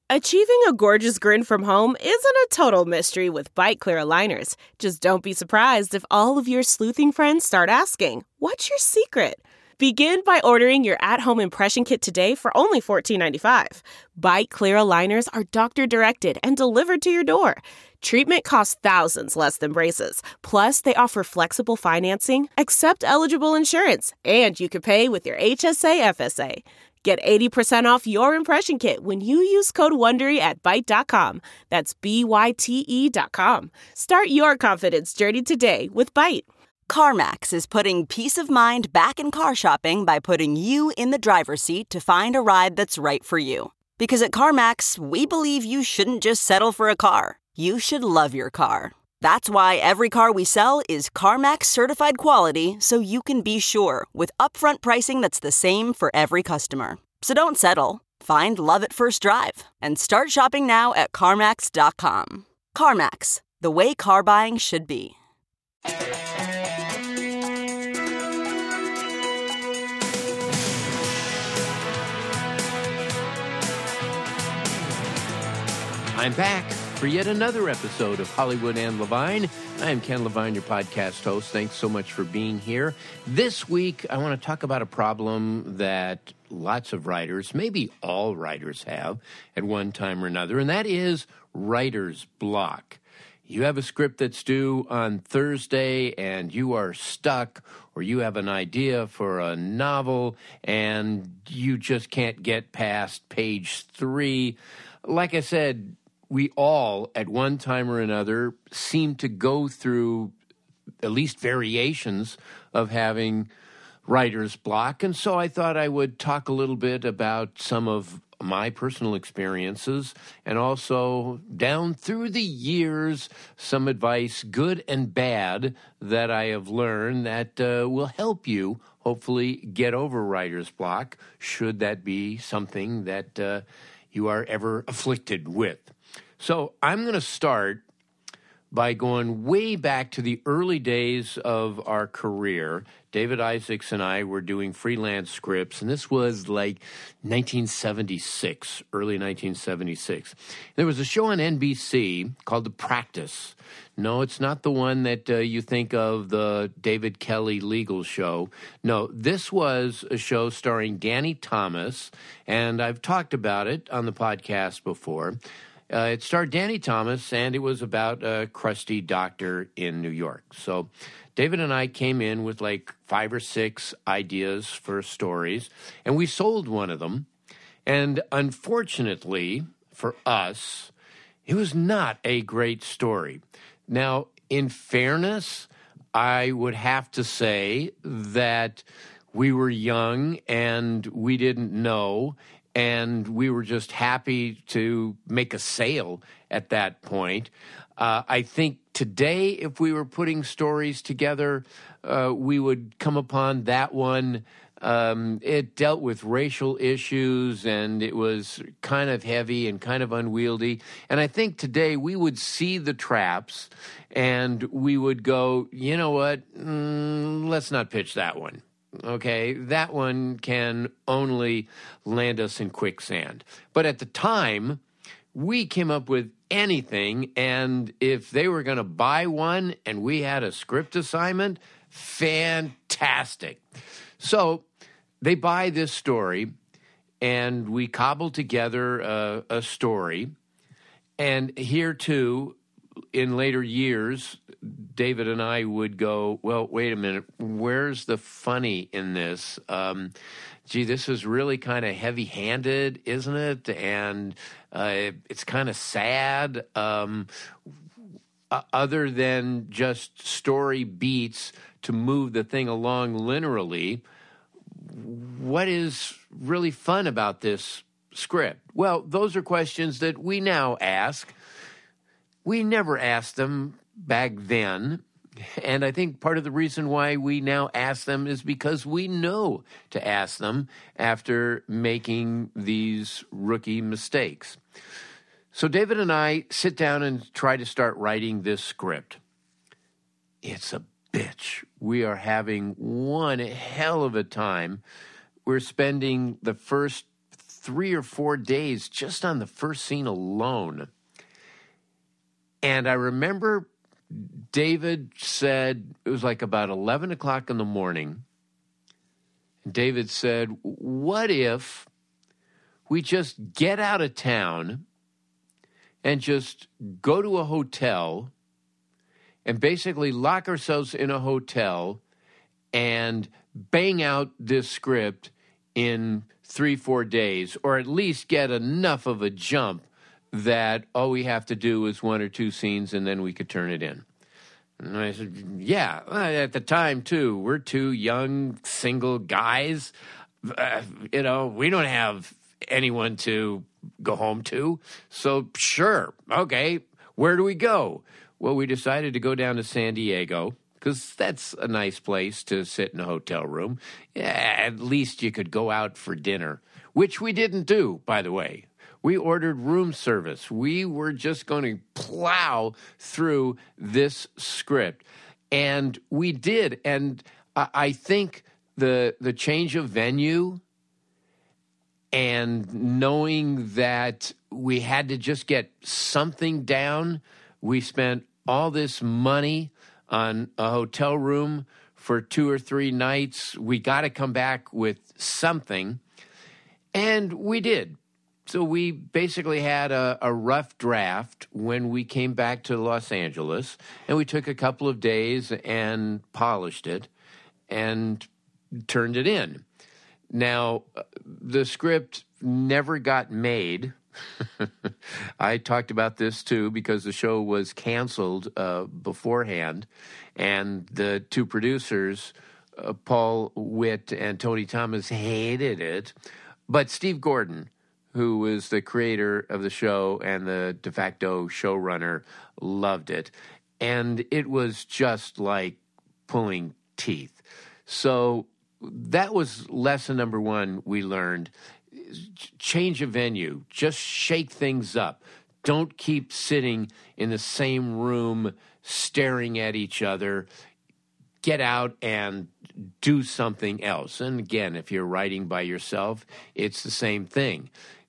Achieving a gorgeous grin from home isn't a total mystery with Byte Clear aligners. Just don't be surprised if all of your sleuthing friends start asking, "What's your secret?" Begin by ordering your at-home impression kit today for only $14.95. Byte Clear aligners are doctor-directed and delivered to your door. Treatment costs thousands less than braces. Plus, they offer flexible financing, accept eligible insurance, and you can pay with your HSA FSA. Get 80% off your impression kit when you use code WONDERY at Byte.com. That's BYTE.com. Start your confidence journey today with Byte. CarMax is putting peace of mind back in car shopping by putting you in the driver's seat to find a ride that's right for you. Because at CarMax, we believe you shouldn't just settle for a car. You should love your car. That's why every car we sell is CarMax certified quality, so you can be sure with upfront pricing that's the same for every customer. So don't settle. Find love at first drive and start shopping now at CarMax.com. CarMax, the way car buying should be. I'm back for yet another episode of Hollywood and Levine. I'm Ken Levine, your podcast host. Thanks so much for being here. This week, I want to talk about a problem that lots of writers, maybe all writers have at one time or another, and that is writer's block. You have a script that's due on Thursday and you are stuck, or you have an idea for a novel and you just can't get past page 3. Like I said, we all, at one time or another, seem to go through at least variations of having writer's block. And so I thought I would talk a little bit about some of my personal experiences and also down through the years, some advice, good and bad, that I have learned that will help you hopefully get over writer's block, should that be something that you are ever afflicted with. So I'm going to start by going way back to the early days of our career. David Isaacs and I were doing freelance scripts, and this was like 1976, early 1976. There was a show on NBC called The Practice. No, it's not the one that you think of, the David Kelly legal show. No, this was a show starring Danny Thomas, and I've talked about it on the podcast before. It starred Danny Thomas, and it was about a crusty doctor in New York. So David and I came in with like 5 or 6 ideas for stories, and we sold one of them. And unfortunately for us, it was not a great story. Now, in fairness, I would have to say that we were young and we didn't know, and we were just happy to make a sale at that point. I think today, if we were putting stories together, we would come upon that one. It dealt with racial issues, and it was kind of heavy and kind of unwieldy. And I think today we would see the traps, and we would go, you know what, let's not pitch that one. Okay, that one can only land us in quicksand. But at the time, we came up with anything, and if they were going to buy one and we had a script assignment, fantastic. So they buy this story, and we cobble together a story. And here, too, in later years, David and I would go, well, wait a minute, where's the funny in this? This is really kind of heavy-handed, isn't it? And it's kind of sad. Other than just story beats to move the thing along linearly, what is really fun about this script? Well, those are questions that we now ask. We never asked them back then, and I think part of the reason why we now ask them is because we know to ask them after making these rookie mistakes. So David and I sit down and try to start writing this script. It's a bitch. We are having one hell of a time. We're spending the first 3 or 4 days just on the first scene alone. And I remember David said, it was like about 11 o'clock in the morning. David said, what if we just get out of town and just go to a hotel and basically lock ourselves in a hotel and bang out this script in 3-4 days, or at least get enough of a jump that all we have to do is 1 or 2 scenes and then we could turn it in. And I said, yeah, at the time, too, we're 2 young, single guys. We don't have anyone to go home to. So, sure, okay, where do we go? Well, we decided to go down to San Diego because that's a nice place to sit in a hotel room. Yeah, at least you could go out for dinner, which we didn't do, by the way. We ordered room service. We were just going to plow through this script. And we did. And I think the change of venue and knowing that we had to just get something down, we spent all this money on a hotel room for 2 or 3 nights. We got to come back with something. And we did. So we basically had a rough draft when we came back to Los Angeles, and we took a couple of days and polished it and turned it in. Now, the script never got made. I talked about this, too, because the show was canceled beforehand, and the 2 producers, Paul Witt and Tony Thomas, hated it. But Steve Gordon, who was the creator of the show and the de facto showrunner, loved it. And it was just like pulling teeth. So that was lesson number 1 we learned. Change a venue. Just shake things up. Don't keep sitting in the same room staring at each other. Get out and do something else. And again, if you're writing by yourself, it's the same thing.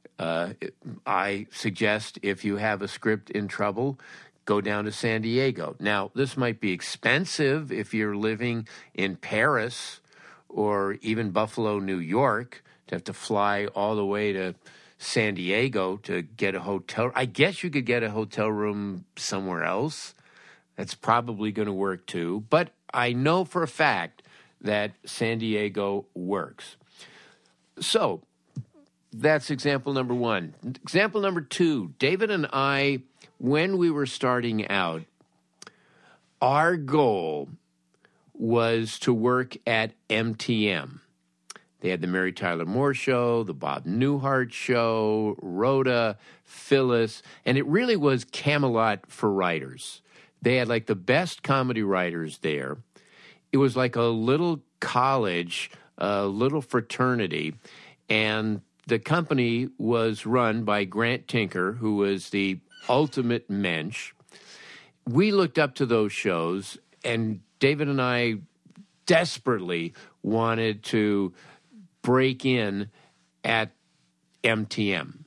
I suggest if you have a script in trouble, go down to San Diego. Now, this might be expensive if you're living in Paris or even Buffalo, New York, to have to fly all the way to San Diego to get a hotel. I guess you could get a hotel room somewhere else. That's probably going to work too. But I know for a fact that San Diego works. So that's example number 1. Example number 2, David and I, when we were starting out, our goal was to work at MTM. They had the Mary Tyler Moore Show, the Bob Newhart Show, Rhoda, Phyllis, and it really was Camelot for writers. They had like the best comedy writers there. It was like a little college, a little fraternity, and the company was run by Grant Tinker, who was the ultimate mensch. We looked up to those shows, and David and I desperately wanted to break in at MTM.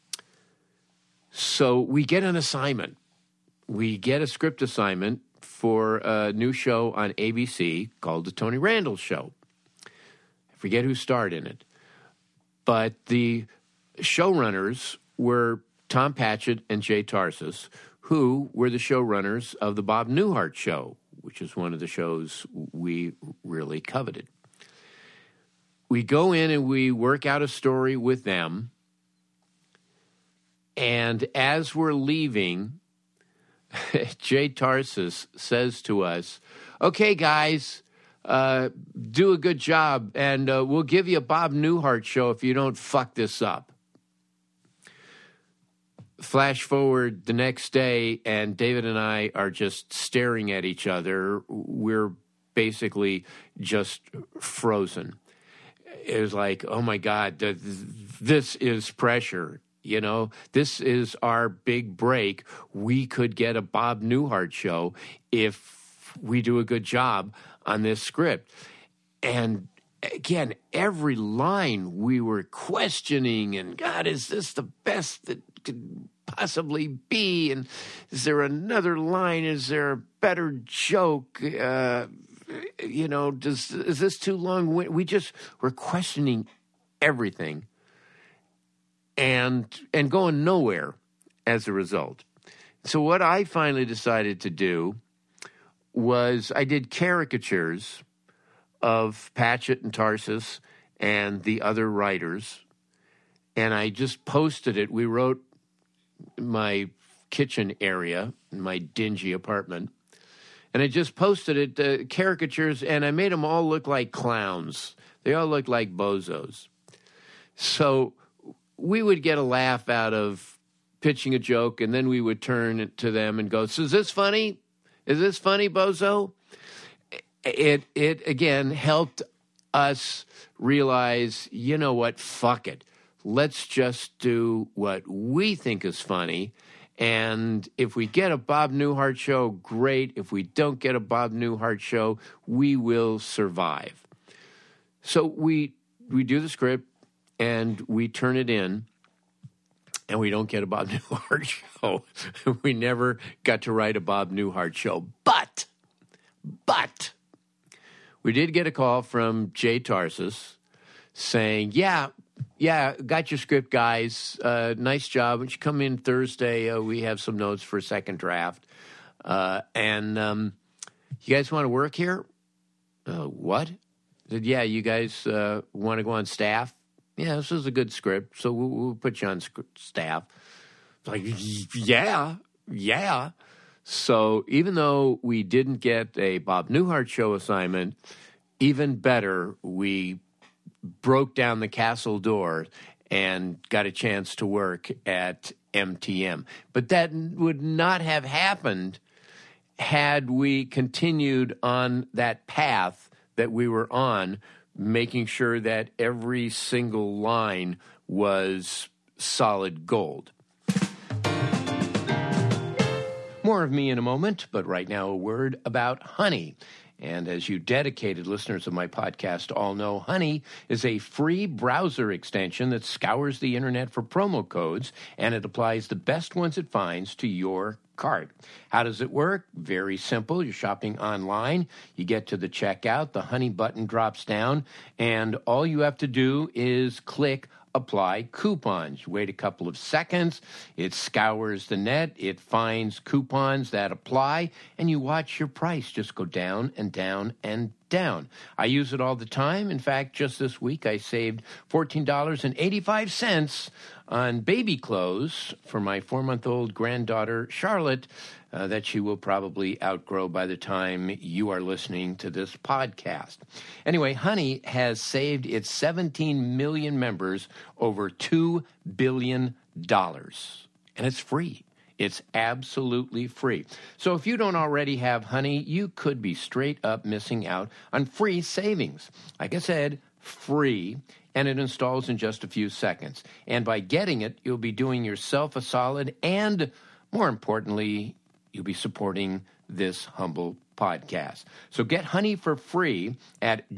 So we get an assignment. We get a script assignment for a new show on ABC called The Tony Randall Show. I forget who starred in it. But the showrunners were Tom Patchett and Jay Tarses, who were the showrunners of the Bob Newhart Show, which is one of the shows we really coveted. We go in and we work out a story with them. And as we're leaving, Jay Tarses says to us, okay, guys, do a good job, and we'll give you a Bob Newhart show if you don't fuck this up. Flash forward the next day, and David and I are just staring at each other. We're basically just frozen. It was like, oh, my God, this is pressure. You know, this is our big break. We could get a Bob Newhart show if we do a good job on this script. And again, every line we were questioning, and God, is this the best that could possibly be? And is there another line? Is there a better joke? Is this too long? We just were questioning everything and going nowhere as a result. So what I finally decided to do was I did caricatures of Patchett and Tarsus and the other writers, and I just posted it. We wrote my kitchen area in my dingy apartment, and I just posted it, caricatures, and I made them all look like clowns. They all looked like bozos. So we would get a laugh out of pitching a joke, and then we would turn to them and go, so is this funny? Is this funny, bozo? It again helped us realize, you know what, fuck it. Let's just do what we think is funny. And if we get a Bob Newhart show, great. If we don't get a Bob Newhart show, we will survive. So we do the script and we turn it in, and we don't get a Bob Newhart show. We never got to write a Bob Newhart show. But we did get a call from Jay Tarsus saying, yeah, got your script, guys. Nice job. When you come in Thursday, we have some notes for a second draft. And you guys want to work here? What? I said, yeah, you guys want to go on staff? Yeah, this is a good script, so we'll put you on staff. Like, yeah. So even though we didn't get a Bob Newhart show assignment, even better, we broke down the castle door and got a chance to work at MTM. But that would not have happened had we continued on that path that we were on, making sure that every single line was solid gold. More of me in a moment, but right now a word about Honey. And as you dedicated listeners of my podcast all know, Honey is a free browser extension that scours the internet for promo codes, and it applies the best ones it finds to your cart. How does it work? Very simple. You're shopping online. You get to the checkout. The Honey button drops down, and all you have to do is click Apply Coupons. You wait a couple of seconds. It scours the net. It finds coupons that apply, and you watch your price just go down and down and down. I use it all the time. In fact, just this week, I saved $14.85 on baby clothes for my 4-month-old granddaughter, Charlotte, that she will probably outgrow by the time you are listening to this podcast. Anyway, Honey has saved its 17 million members over $2 billion, and it's free. It's absolutely free. So if you don't already have Honey, you could be straight up missing out on free savings. Like I said, free, and it installs in just a few seconds. And by getting it, you'll be doing yourself a solid, and more importantly, you'll be supporting this humble podcast. So get Honey for free at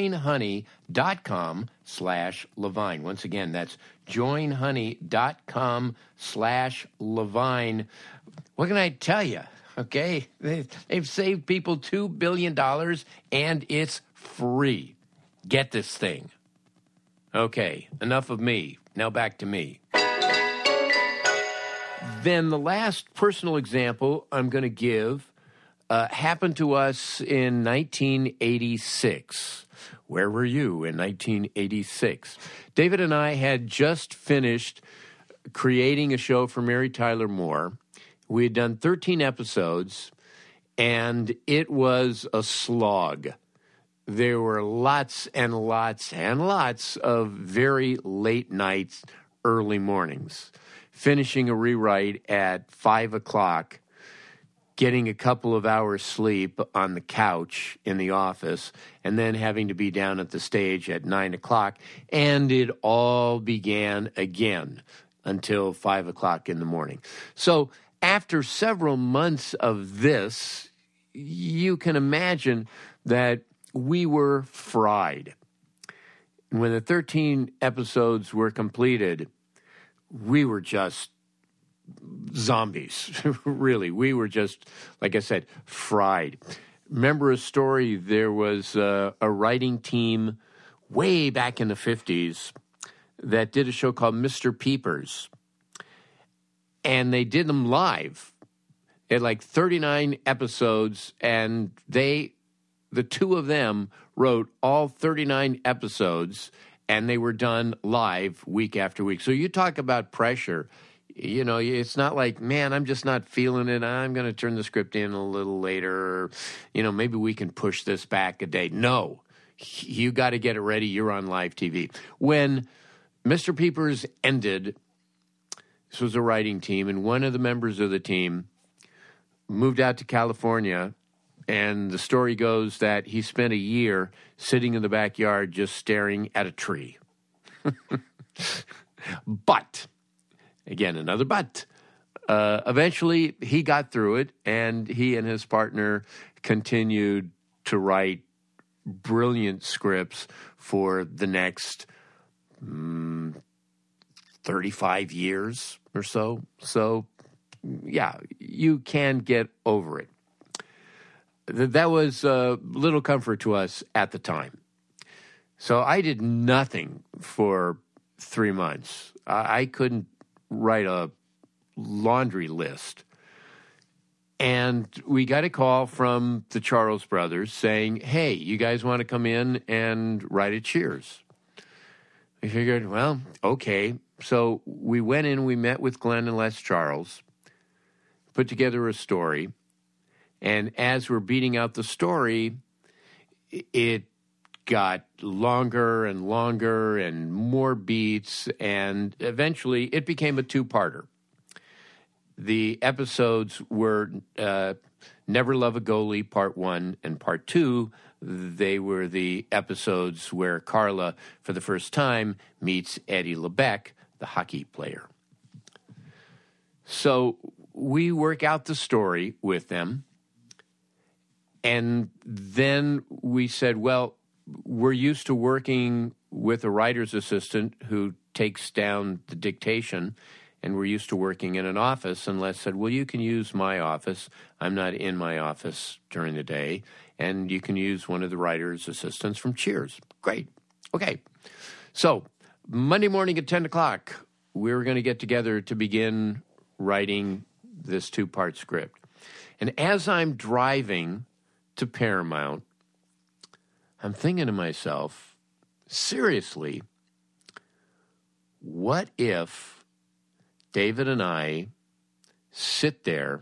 joinhoney.com/Levine. Once again, that's joinhoney.com/Levine. What can I tell you? Okay, they've saved people $2 billion, and it's free. Get this thing. Okay, enough of me. Now back to me. Then the last personal example I'm going to give happened to us in 1986. Where were you in 1986? David and I had just finished creating a show for Mary Tyler Moore. We had done 13 episodes, and it was a slog. There were lots and lots and lots of very late nights, early mornings, finishing a rewrite at 5 o'clock, getting a couple of hours sleep on the couch in the office, and then having to be down at the stage at 9 o'clock. And it all began again until 5 o'clock in the morning. So after several months of this, you can imagine that we were fried. when the 13 episodes were completed, we were just zombies. Really, we were just, like I said, fried. Remember a story, there was a writing team way back in the 50s that did a show called Mr. Peepers. And they did them live. They had like 39 episodes, and the two of them wrote all 39 episodes, and they were done live week after week. So you talk about pressure. You know, it's not like, man, I'm just not feeling it. I'm going to turn the script in a little later. Or, you know, maybe we can push this back a day. No, you got to get it ready. You're on live TV. When Mr. Peepers ended, this was a writing team, and one of the members of the team moved out to California, and the story goes that he spent a year sitting in the backyard just staring at a tree. But, again, another but. Eventually, he got through it, and he and his partner continued to write brilliant scripts for the next 35 years or so. So, yeah, you can get over it. That was a little comfort to us at the time. So I did nothing for 3 months. I couldn't write a laundry list. And we got a call from the Charles brothers saying, hey, you guys want to come in and write a Cheers? We figured, well, okay. So we went in, we met with Glenn and Les Charles, put together a story. And as we're beating out the story, it got longer and longer and more beats, and eventually it became a two-parter. The episodes were Never Love a Goalie, Part 1 and Part 2. They were the episodes where Carla, for the first time, meets Eddie LeBec, the hockey player. So we work out the story with them. And then we said, well, we're used to working with a writer's assistant who takes down the dictation, and we're used to working in an office. And Les said, well, you can use my office. I'm not in my office during the day. And you can use one of the writer's assistants from Cheers. Great. Okay. So Monday morning at 10 o'clock, we were going to get together to begin writing this two-part script. And as I'm driving to Paramount, I'm thinking to myself, seriously, what if David and I sit there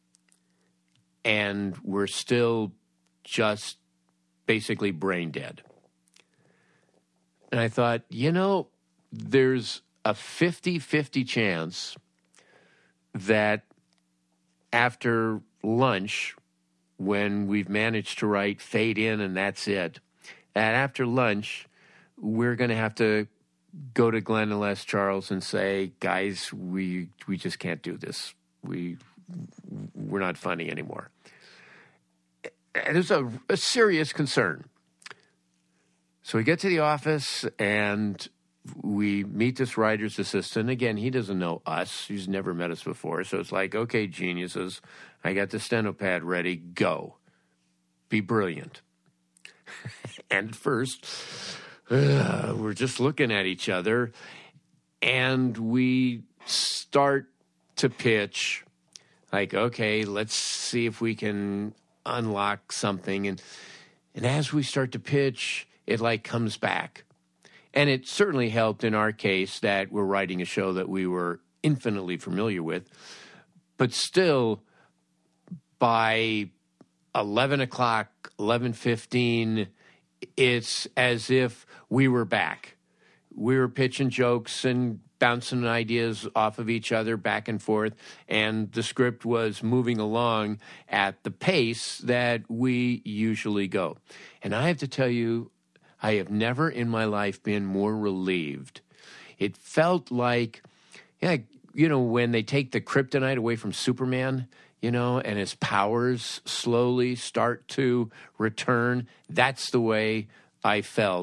and we're still just basically brain dead? And I thought, you know, there's a 50-50 chance that after lunch, when we've managed to write Fade In and that's it, and after lunch, we're going to have to go to Glenn and Les Charles and say, guys, we just can't do this. We're not funny anymore. And it was a serious concern. So we get to the office and we meet this writer's assistant. Again, he doesn't know us. He's never met us before. So it's like, okay, geniuses, I got the steno pad ready. Go. Be brilliant. And at first, we're just looking at each other, and we start to pitch like, okay, let's see if we can unlock something. And as we start to pitch, it like comes back. And it certainly helped in our case that we're writing a show that we were infinitely familiar with. But still, by 11 o'clock, 11:15, it's as if we were back. We were pitching jokes and bouncing ideas off of each other back and forth, and the script was moving along at the pace that we usually go. And I have to tell you, I have never in my life been more relieved. It felt like, when they take the kryptonite away from Superman, and his powers slowly start to return. That's the way I felt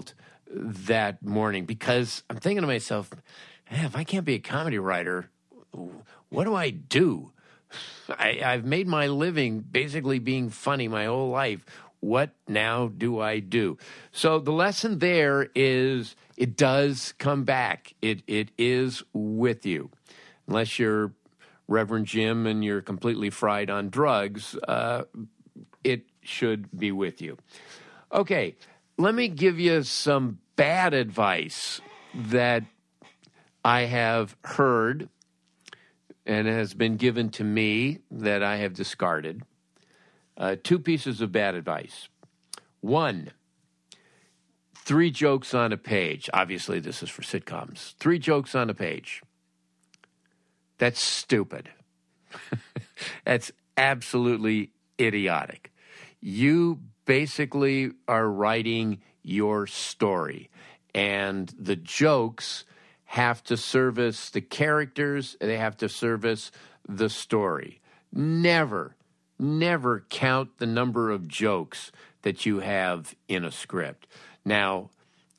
that morning because I'm thinking to myself, if I can't be a comedy writer, what do I do? I've made my living basically being funny my whole life. What now do I do? So the lesson there is it does come back. It is with you. Unless you're Reverend Jim and you're completely fried on drugs, it should be with you. Okay, let me give you some bad advice that I have heard and has been given to me that I have discarded. 2 pieces of bad advice. 1, 3 jokes on a page. Obviously, this is for sitcoms. 3 jokes on a page. That's stupid. That's absolutely idiotic. You basically are writing your story, and the jokes have to service the characters, they have to service the story. Never count the number of jokes that you have in a script. Now,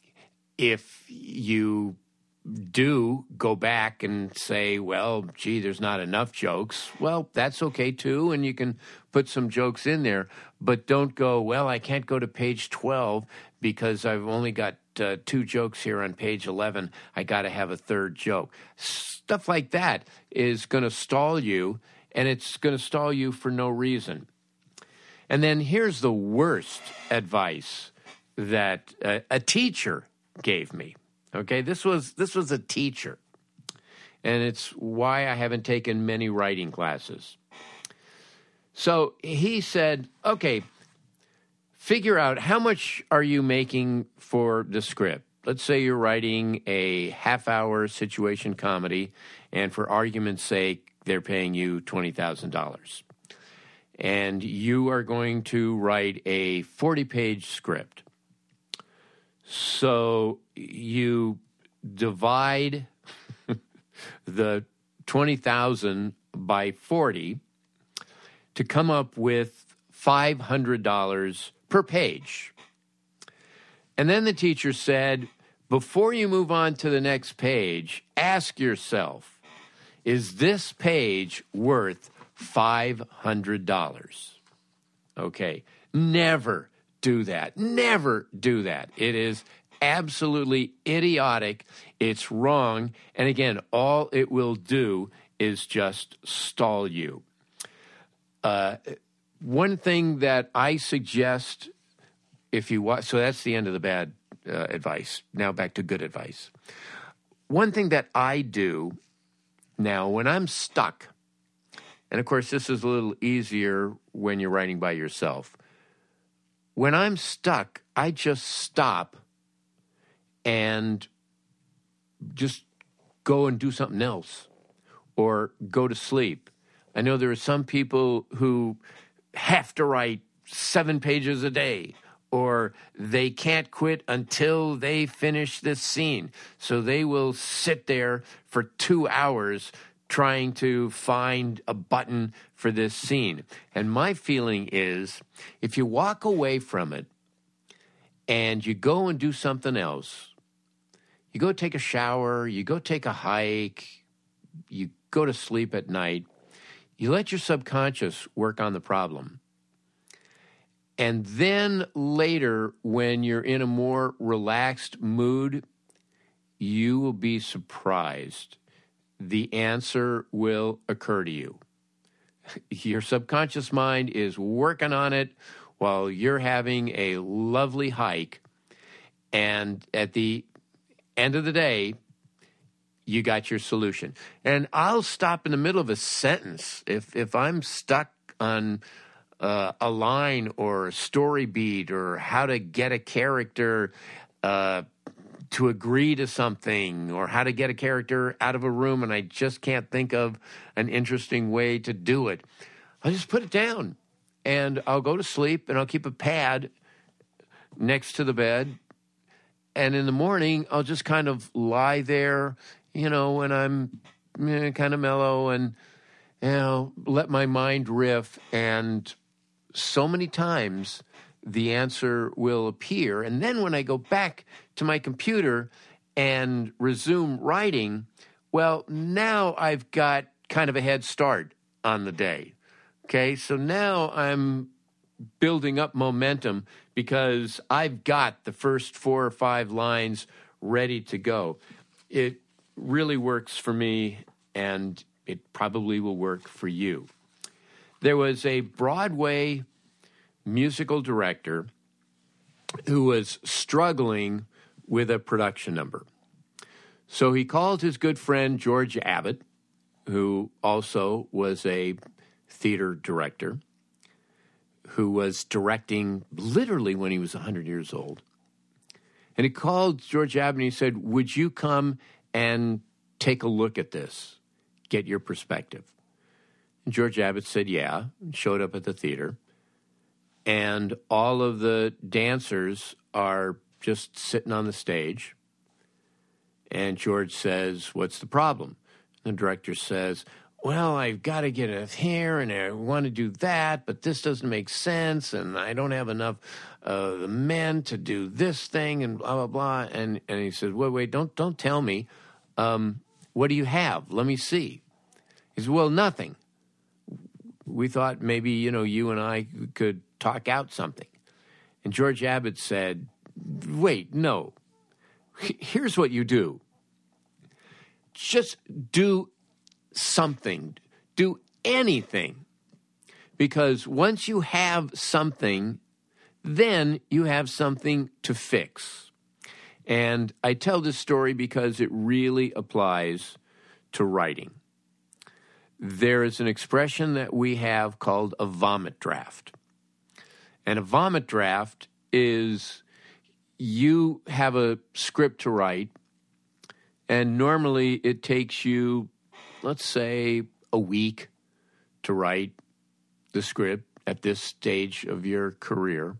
if you do go back and say, well, gee, there's not enough jokes, well, that's okay too, and you can put some jokes in there, but don't go, well, I can't go to page 12 because I've only got 2 jokes here on page 11. I got to have a 3rd joke. Stuff like that is going to stall you, and it's going to stall you for no reason. And then here's the worst advice that a teacher gave me. Okay, this was a teacher, and it's why I haven't taken many writing classes. So he said, okay, figure out how much are you making for the script. Let's say you're writing a half-hour situation comedy, and for argument's sake, they're paying you $20,000. And you are going to write a 40-page script. So you divide the $20,000 by 40 to come up with $500 per page. And then the teacher said, before you move on to the next page, ask yourself, is this page worth $500? Okay, never do that. Never do that. It is absolutely idiotic. It's wrong. And again, all it will do is just stall you. One thing that I suggest, if you watch, so that's the end of the bad advice. Now back to good advice. One thing that I do now when I'm stuck, and of course this is a little easier when you're writing by yourself. When I'm stuck, I just stop and just go and do something else or go to sleep. I know there are some people who have to write 7 pages a day, or they can't quit until they finish this scene. So they will sit there for 2 hours trying to find a button for this scene. And my feeling is, if you walk away from it and you go and do something else, you go take a shower, you go take a hike, you go to sleep at night, you let your subconscious work on the problem. And then later, when you're in a more relaxed mood, you will be surprised. The answer will occur to you. Your subconscious mind is working on it while you're having a lovely hike. And at the end of the day, you got your solution. And I'll stop in the middle of a sentence. If I'm stuck on a line or a story beat or how to get a character to agree to something or how to get a character out of a room and I just can't think of an interesting way to do it, I'll just put it down and I'll go to sleep and I'll keep a pad next to the bed. And in the morning, I'll just kind of lie there, when I'm kind of mellow and, let my mind riff. And so many times the answer will appear. And then when I go back to my computer and resume writing, well, now I've got kind of a head start on the day. Okay, so now I'm building up momentum because I've got the first 4 or 5 lines ready to go. It really works for me, and it probably will work for you. There was a Broadway musical director who was struggling with a production number. So he called his good friend George Abbott, who also was a theater director, who was directing literally when he was 100 years old. And he called George Abbott and he said, would you come and take a look at this, get your perspective? And George Abbott said, yeah, and showed up at the theater. And all of the dancers are just sitting on the stage. And George says, what's the problem? And the director says, well, I've got to get it here, and I want to do that, but this doesn't make sense, and I don't have enough the men to do this thing, and blah, blah, blah. And he says, wait, don't tell me. What do you have? Let me see. He said, well, nothing. We thought maybe, you and I could talk out something. And George Abbott said, wait, no. Here's what you do. Just do something. Do anything. Because once you have something, then you have something to fix. And I tell this story because it really applies to writing. There is an expression that we have called a vomit draft. And a vomit draft is you have a script to write, and normally it takes you, let's say, a week to write the script at this stage of your career.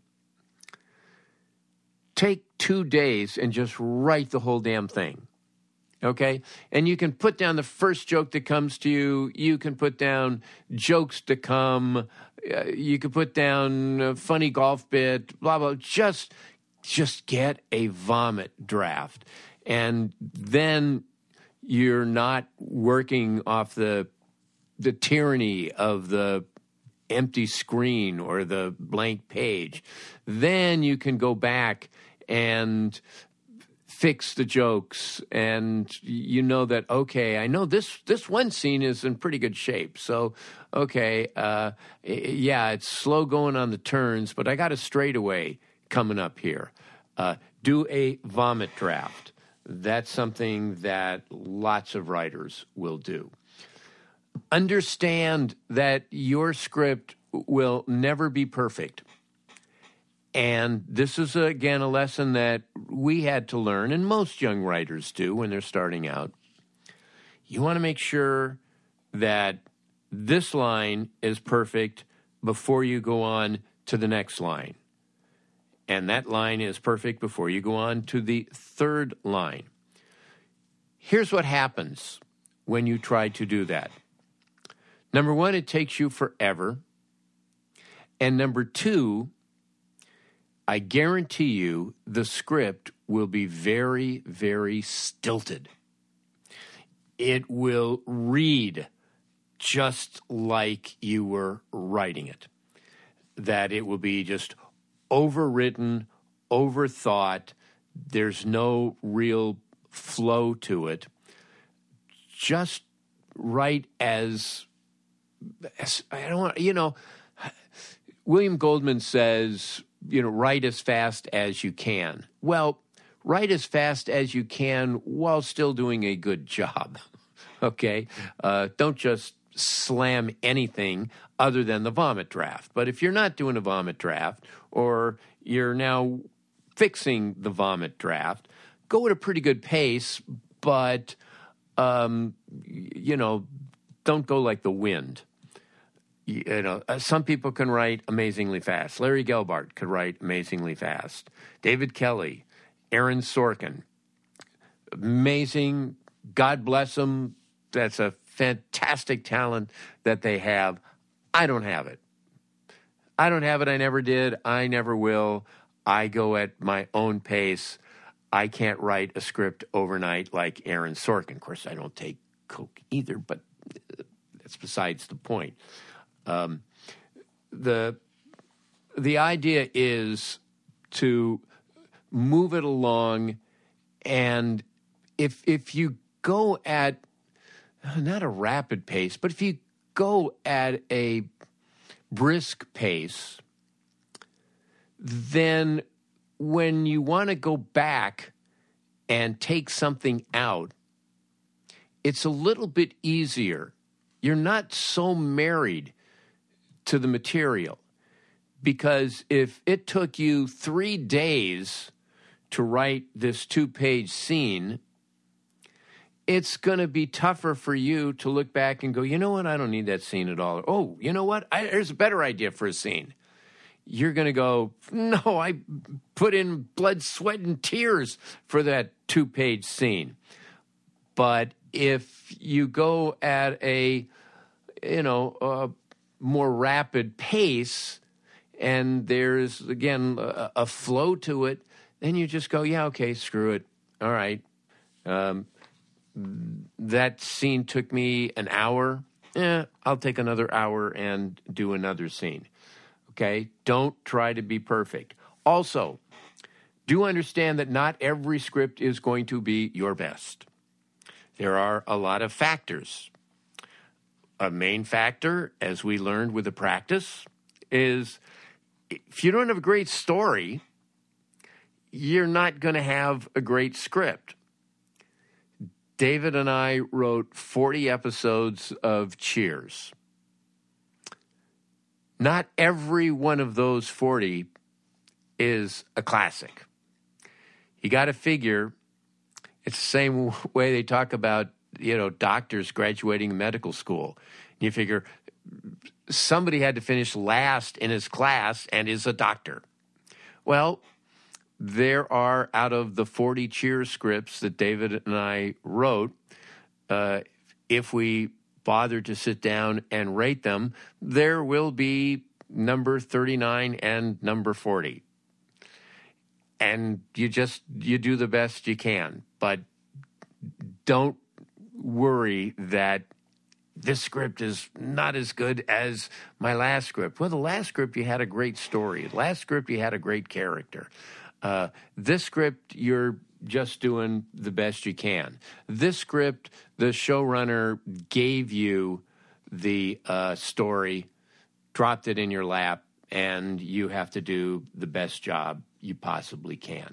Take 2 days and just write the whole damn thing, okay? And you can put down the first joke that comes to you. You can put down jokes to come. You can put down a funny golf bit, blah, blah. Just get a vomit draft. And then you're not working off the tyranny of the empty screen or the blank page. Then you can go back and fix the jokes, and you know that, okay, I know this one scene is in pretty good shape. So, okay, yeah, it's slow going on the turns, but I got a straightaway coming up here. Do a vomit draft. That's something that lots of writers will do. Understand that your script will never be perfect. And this is, again, a lesson that we had to learn, and most young writers do when they're starting out. You want to make sure that this line is perfect before you go on to the next line. And that line is perfect before you go on to the third line. Here's what happens when you try to do that. Number one, it takes you forever. And number two, I guarantee you the script will be very, very stilted. It will read just like you were writing it. That it will be just overwritten, overthought. There's no real flow to it. Just write as I don't want, William Goldman says, write as fast as you can. Well, write as fast as you can while still doing a good job, okay? Don't just slam anything other than the vomit draft. But if you're not doing a vomit draft, or you're now fixing the vomit draft, go at a pretty good pace, but, don't go like the wind. Some people can write amazingly fast. Larry Gelbart could write amazingly fast. David Kelly, Aaron Sorkin, amazing. God bless them. That's a fantastic talent that they have. I don't have it. I don't have it. I never did. I never will. I go at my own pace. I can't write a script overnight like Aaron Sorkin. Of course, I don't take coke either, but that's besides the point. The idea is to move it along, and if you go at not a rapid pace, but if you go at a brisk pace, then when you want to go back and take something out, it's a little bit easier. You're not so married to the material, because if it took you 3 days to write this 2-page scene, it's going to be tougher for you to look back and go, you know what, I don't need that scene at all. Oh, you know what, there's a better idea for a scene. You're going to go, no, I put in blood, sweat, and tears for that 2-page scene. But if you go at a more rapid pace, and there's, again, a flow to it, then you just go, yeah, okay, screw it. All right. That scene took me an hour. I'll take another hour and do another scene. Okay? Don't try to be perfect. Also, do understand that not every script is going to be your best. There are a lot of factors. A main factor, as we learned with the practice, is if you don't have a great story, you're not going to have a great script. David and I wrote 40 episodes of Cheers. Not every one of those 40 is a classic. You got to figure it's the same way they talk about, doctors graduating medical school. You figure somebody had to finish last in his class and is a doctor. Well, there are, out of the 40 Cheers scripts that David and I wrote, if we bother to sit down and rate them, there will be number 39 and number 40. And you do the best you can. But don't worry that this script is not as good as my last script. Well, the last script, you had a great story. The last script, you had a great character. This script, you're just doing the best you can. This script, the showrunner gave you the story, dropped it in your lap, and you have to do the best job you possibly can.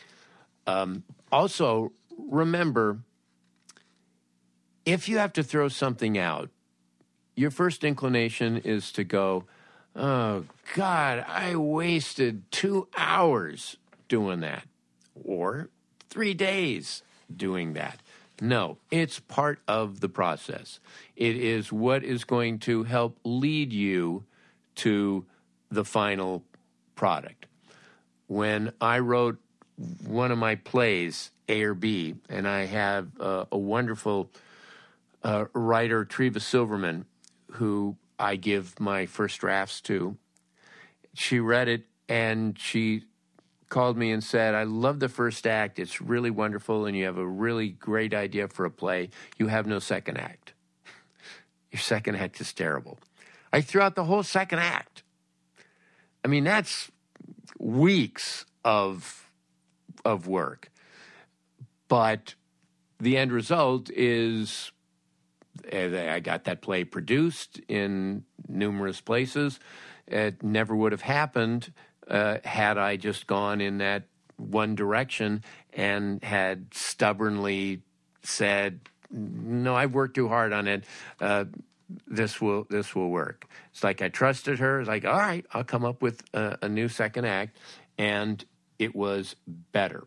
Also, remember, if you have to throw something out, your first inclination is to go, oh, God, I wasted 2 hours doing that, or 3 days doing that. No, it's part of the process. It is what is going to help lead you to the final product. When I wrote one of my plays, A or B, and I have a wonderful writer, Treva Silverman, who I give my first drafts to, she read it and she called me and said, I love the first act. It's really wonderful, and you have a really great idea for a play. You have no second act. Your second act is terrible. I threw out the whole second act. I mean, that's weeks of work. But the end result is I got that play produced in numerous places. It never would have happened had I just gone in that one direction and had stubbornly said, no, I've worked too hard on it. This will work. It's like I trusted her. It's like, all right, I'll come up with a new second act. And it was better.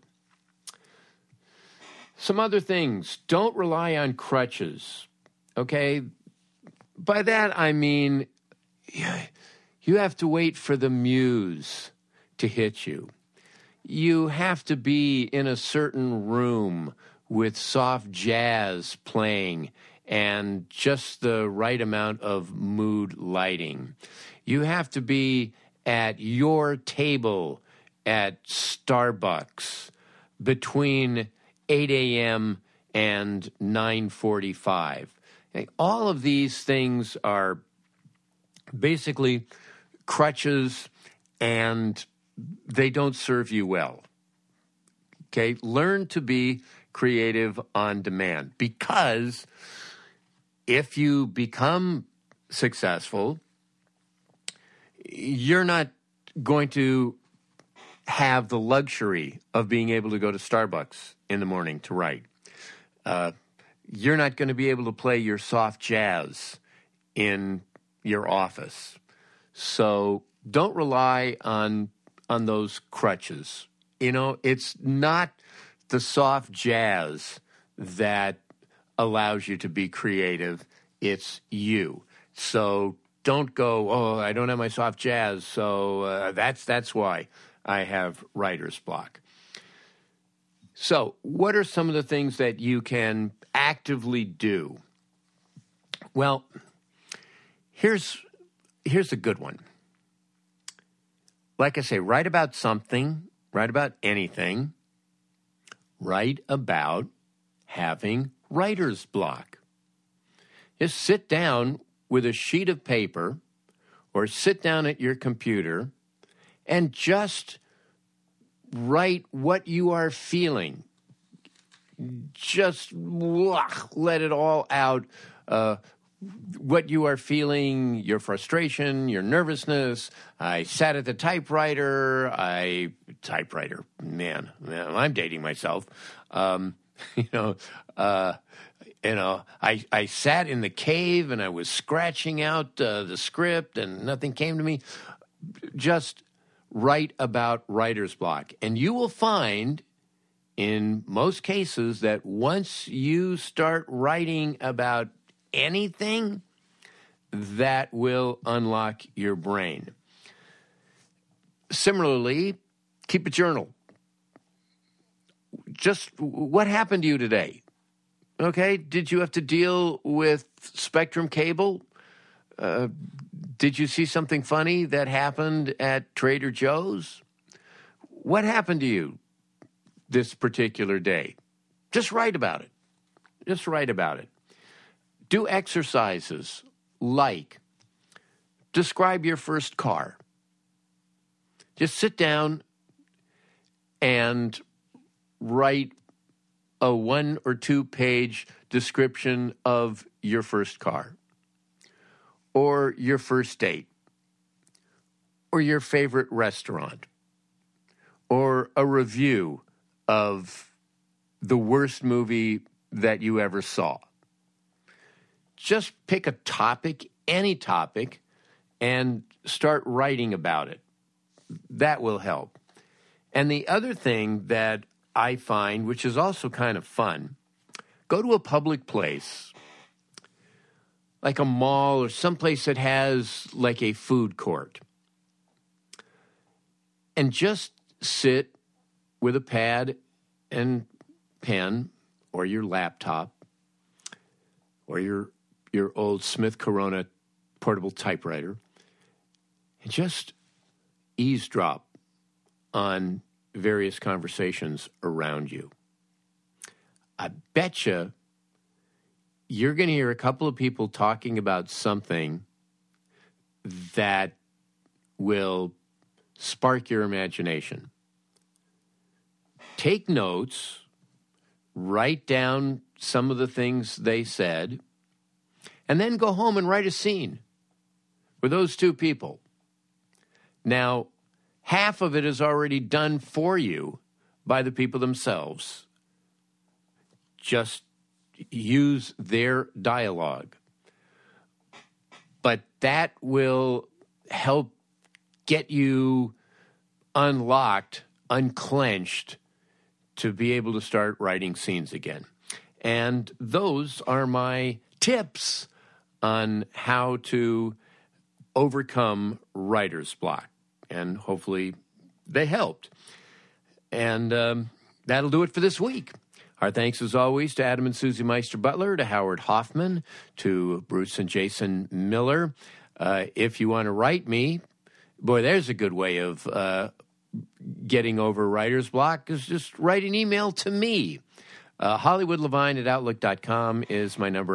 Some other things. Don't rely on crutches. Okay? By that, I mean, you have to wait for the muse to hit you. You have to be in a certain room with soft jazz playing and just the right amount of mood lighting. You have to be at your table at Starbucks between 8 a.m. and 9:45. All of these things are basically crutches, and they don't serve you well. Okay? Learn to be creative on demand, because if you become successful, you're not going to have the luxury of being able to go to Starbucks in the morning to write. You're not going to be able to play your soft jazz in your office. So don't rely on those crutches. It's not the soft jazz that allows you to be creative. It's you. So don't go, oh, I don't have my soft jazz, so that's why I have writer's block. So what are some of the things that you can actively do? Well, here's a good one. Like I say, write about something, write about anything, write about having writer's block. Just sit down with a sheet of paper or sit down at your computer and just write what you are feeling. Just let it all out. What you are feeling, your frustration, your nervousness. I sat at the typewriter. Man, I'm dating myself. I sat in the cave and I was scratching out the script and nothing came to me. Just write about writer's block. And you will find in most cases that once you start writing about anything, that will unlock your brain. Similarly, keep a journal. Just what happened to you today? Okay, did you have to deal with Spectrum Cable? Did you see something funny that happened at Trader Joe's? What happened to you this particular day? Just write about it. Just write about it. Do exercises like describe your first car. Just sit down and write a 1 or 2 page description of your first car, or your first date, or your favorite restaurant, or a review of the worst movie that you ever saw. Just pick a topic, any topic, and start writing about it. That will help. And the other thing that I find, which is also kind of fun, go to a public place, like a mall or someplace that has like a food court, and just sit with a pad and pen or your laptop or your old Smith Corona portable typewriter and just eavesdrop on various conversations around you. I betcha you're going to hear a couple of people talking about something that will spark your imagination. Take notes, write down some of the things they said, and then go home and write a scene with those two people. Now, half of it is already done for you by the people themselves. Just use their dialogue. But that will help get you unlocked, unclenched, to be able to start writing scenes again. And those are my tips on how to overcome writer's block. And hopefully they helped. And that'll do it for this week. Our thanks, as always, to Adam and Susie Meister Butler, to Howard Hoffman, to Bruce and Jason Miller. If you want to write me Boy, there's a good way of getting over writer's block, is just write an email to me. HollywoodLevine@Outlook.com is my number,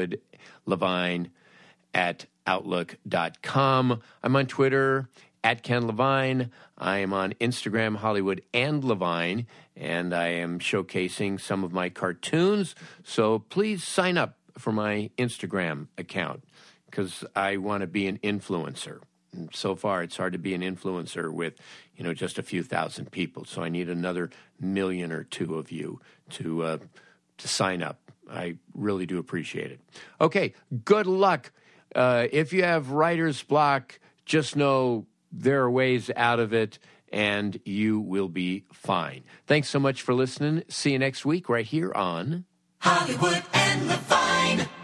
HollywoodLevine@Outlook.com. I'm on Twitter, @KenLevine. I am on Instagram, Hollywood and Levine, and I am showcasing some of my cartoons. So please sign up for my Instagram account because I want to be an influencer. And so far, it's hard to be an influencer with, just a few thousand people. So I need another 1 million or 2 of you to sign up. I really do appreciate it. Okay, good luck. If you have writer's block, just know there are ways out of it, and you will be fine. Thanks so much for listening. See you next week right here on Hollywood and Levine.